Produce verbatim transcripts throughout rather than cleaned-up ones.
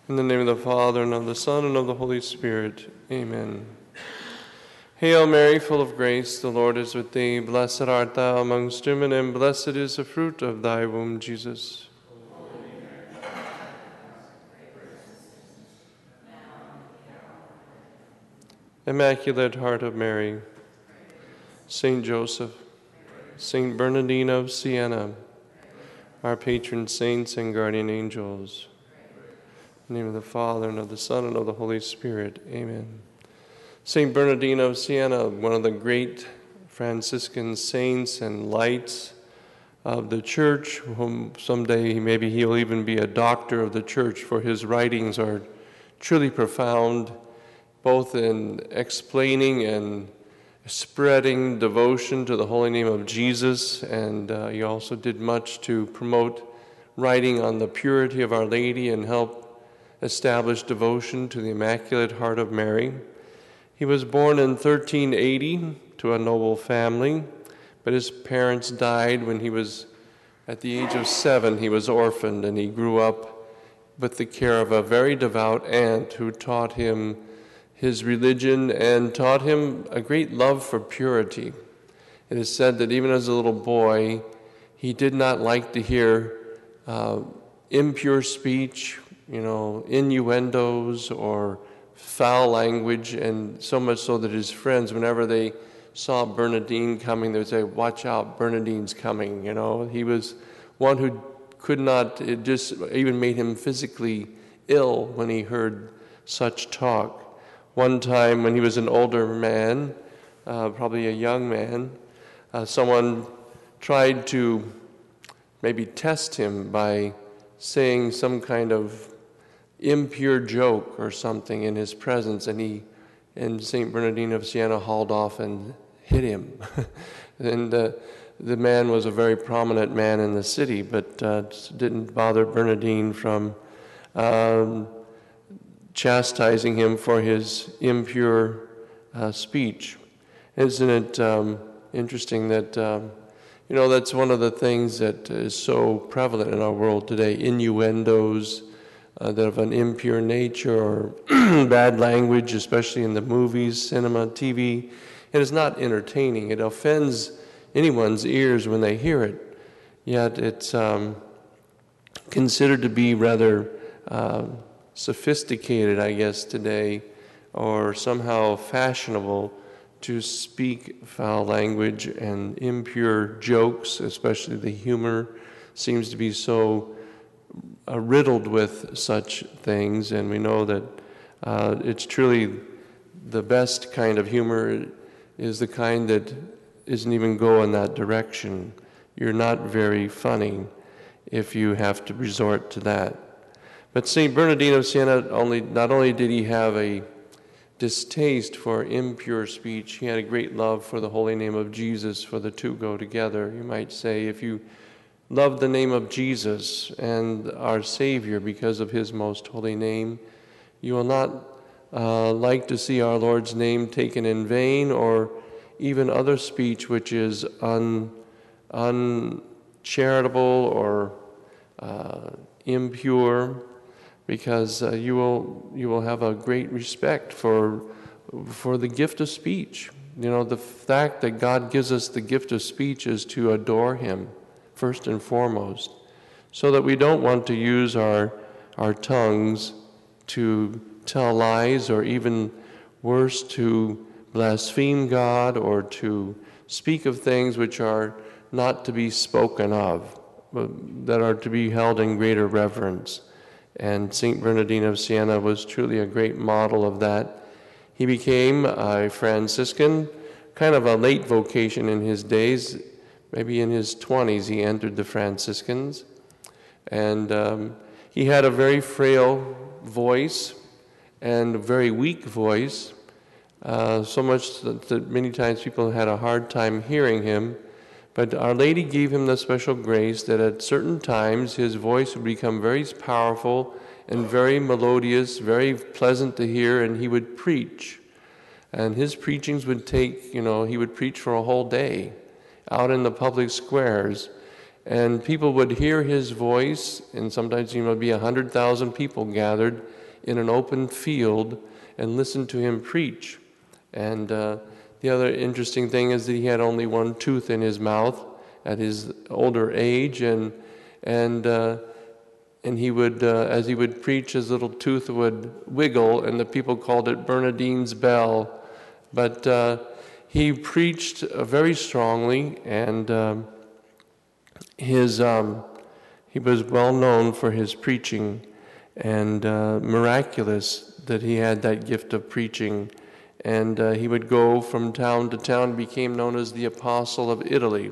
In the name of the Father, and of the Son, and of the Holy Spirit. Amen. Hail Mary, full of grace, the Lord is with thee. Blessed art thou amongst women, and blessed is the fruit of thy womb, Jesus. Immaculate Heart of Mary, Saint Joseph, Saint Bernardine of Siena, our patron saints and guardian angels. In the name of the Father, and of the Son, and of the Holy Spirit. Amen. Saint Bernardine of Siena, one of the great Franciscan saints and lights of the Church, whom someday maybe he'll even be a doctor of the Church, for his writings are truly profound, both in explaining and spreading devotion to the holy name of Jesus, and uh, he also did much to promote writing on the purity of Our Lady and help establish devotion to the Immaculate Heart of Mary. He was born in thirteen eighty to a noble family, but his parents died when he was at the age of seven. He was orphaned, and he grew up with the care of a very devout aunt who taught him his religion and taught him a great love for purity. It is said that even as a little boy, he did not like to hear uh, impure speech, you know, innuendos or foul language, and so much so that his friends, whenever they saw Bernardine coming, they would say, "Watch out, Bernardine's coming." You know, he was one who could not, it just even made him physically ill when he heard such talk. One time when he was an older man, uh, probably a young man, uh, someone tried to maybe test him by saying some kind of impure joke or something in his presence, and he and Saint Bernardine of Siena hauled off and hit him. and uh, the man was a very prominent man in the city, but uh, didn't bother Bernardine from um, chastising him for his impure uh, speech. Isn't it um, interesting that, um, you know, that's one of the things that is so prevalent in our world today, innuendos uh, that of an impure nature or bad language, especially in the movies, cinema, T V. It is not entertaining. It offends anyone's ears when they hear it, yet it's um, considered to be rather uh, sophisticated, I guess, today, or somehow fashionable to speak foul language and impure jokes, especially the humor seems to be so uh, riddled with such things, and we know that uh, it's truly the best kind of humor is the kind that isn't even go in that direction. You're not very funny if you have to resort to that. But Saint Bernardine of Siena, only, not only did he have a distaste for impure speech, he had a great love for the holy name of Jesus, for the two go together. You might say, if you love the name of Jesus and our Savior because of his most holy name, you will not uh, like to see our Lord's name taken in vain, or even other speech which is un, uncharitable or uh, impure, because uh, you will you will have a great respect for for the gift of speech. You know, the fact that God gives us the gift of speech is to adore him first and foremost, so that we don't want to use our our tongues to tell lies, or even worse, to blaspheme God or to speak of things which are not to be spoken of, but that are to be held in greater reverence. And Saint Bernardine of Siena was truly a great model of that. He became a Franciscan, kind of a late vocation in his days. Maybe in his twenties he entered the Franciscans. And um, he had a very frail voice and a very weak voice, uh, so much that, that many times people had a hard time hearing him. But Our Lady gave him the special grace that at certain times his voice would become very powerful and very melodious, very pleasant to hear, and he would preach. And his preachings would take, you know, he would preach for a whole day out in the public squares. And people would hear his voice, and sometimes you know, be a hundred thousand people gathered in an open field and listen to him preach. And uh, the other interesting thing is that he had only one tooth in his mouth at his older age, and and uh, and he would, uh, as he would preach, his little tooth would wiggle, and the people called it Bernadine's bell. But uh, he preached uh, very strongly, and um, his um, he was well known for his preaching, and uh, miraculous that he had that gift of preaching. And uh, he would go from town to town, became known as the Apostle of Italy.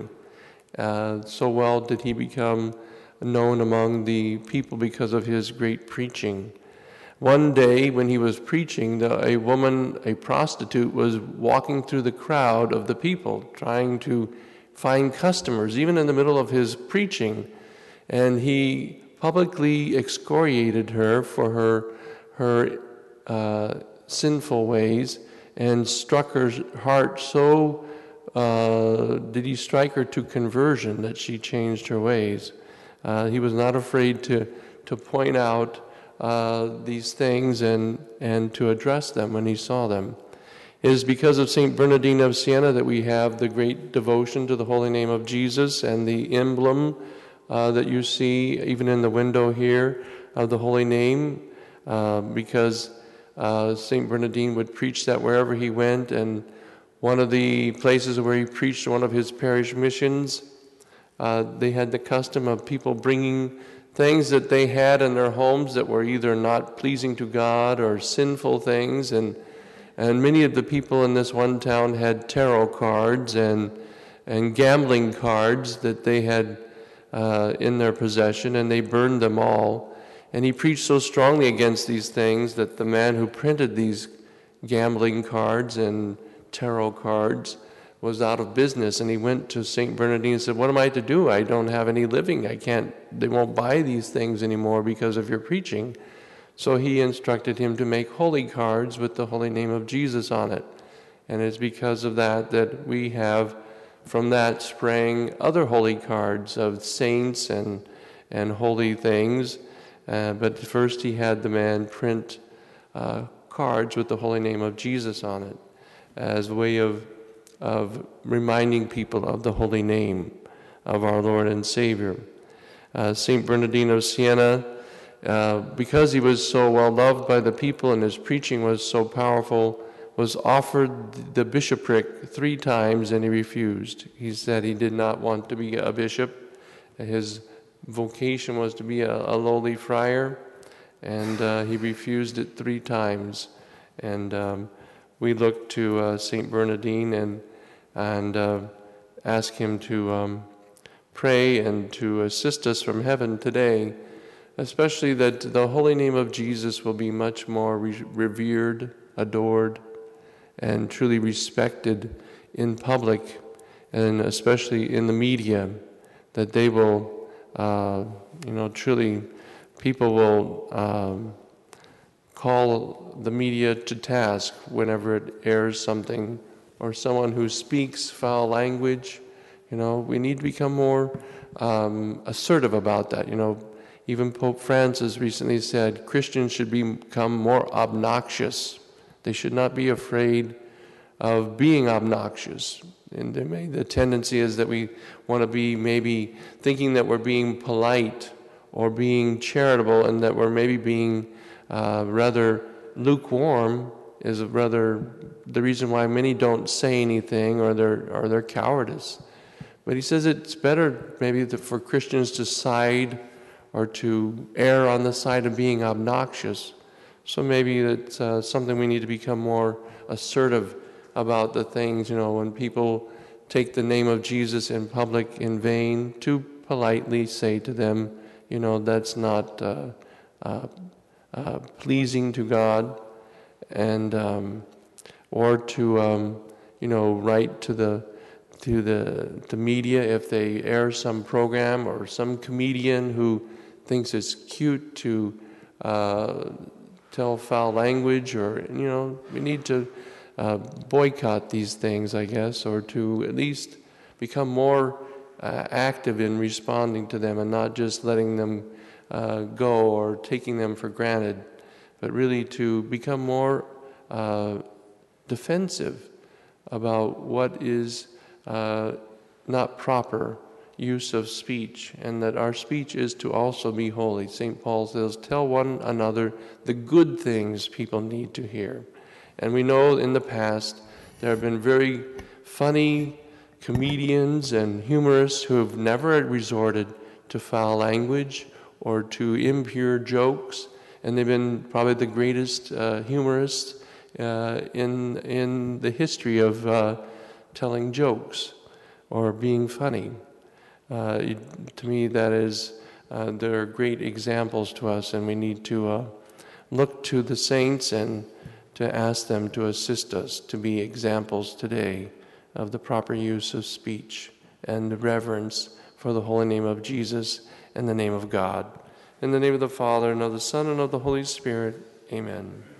Uh, so well did he become known among the people because of his great preaching. One day when he was preaching, the, a woman, a prostitute, was walking through the crowd of the people, trying to find customers, even in the middle of his preaching. And he publicly excoriated her for her, her uh, sinful ways, and struck her heart so, uh, did he strike her to conversion that she changed her ways. Uh, he was not afraid to, to point out uh, these things and, and to address them when he saw them. It is because of Saint Bernardine of Siena that we have the great devotion to the holy name of Jesus, and the emblem uh, that you see even in the window here of the holy name, uh, because uh, Saint Bernardine would preach that wherever he went. And one of the places where he preached one of his parish missions, Uh, they had the custom of people bringing things that they had in their homes that were either not pleasing to God or sinful things, and and many of the people in this one town had tarot cards and and gambling cards that they had uh, in their possession, and they burned them all. And he preached so strongly against these things that the man who printed these gambling cards and tarot cards was out of business, and he went to Saint Bernardine and said, "What am I to do? I don't have any living. I can't, they won't buy these things anymore because of your preaching." So he instructed him to make holy cards with the holy name of Jesus on it. And it's because of that that we have, from that sprang other holy cards of saints and, and holy things. Uh, but first he had the man print uh, cards with the holy name of Jesus on it as a way of of reminding people of the holy name of our Lord and Savior. Uh, Saint Bernardine of Siena, uh, because he was so well loved by the people and his preaching was so powerful, was offered the bishopric three times and he refused. He said he did not want to be a bishop. His vocation was to be a, a lowly friar, and uh, he refused it three times. And um, we look to uh, Saint Bernardine and and uh, ask him to um, pray and to assist us from heaven today, especially that the holy name of Jesus will be much more re- revered, adored, and truly respected in public, and especially in the media, that they will, uh, you know, truly, people will um, call the media to task whenever it airs something, or someone who speaks foul language. You know, we need to become more um, assertive about that. You know, even Pope Francis recently said Christians should become more obnoxious. They should not be afraid of being obnoxious. And there may, the tendency is that we want to be maybe thinking that we're being polite or being charitable, and that we're maybe being uh, rather lukewarm, is rather the reason why many don't say anything, or they're, or they're cowardice. But he says it's better maybe for Christians to side or to err on the side of being obnoxious. So maybe that's uh, something we need to become more assertive about the things, you know, when people take the name of Jesus in public in vain, to politely say to them, you know, that's not uh, uh, uh, pleasing to God. And um, or to um, you know, write to the to the the media if they air some program, or some comedian who thinks it's cute to uh, tell foul language, or you know, we need to uh, boycott these things, I guess, or to at least become more uh, active in responding to them and not just letting them uh, go or taking them for granted, but really to become more uh, defensive about what is uh, not proper use of speech, and that our speech is to also be holy. Saint Paul says, tell one another the good things people need to hear. And we know in the past there have been very funny comedians and humorists who have never resorted to foul language or to impure jokes, and they've been probably the greatest uh, humorists uh, in, in the history of uh, telling jokes or being funny. Uh, it, to me, that is, uh, they're great examples to us, and we need to uh, look to the saints and to ask them to assist us to be examples today of the proper use of speech and the reverence for the holy name of Jesus and the name of God. In the name of the Father, and of the Son, and of the Holy Spirit, amen.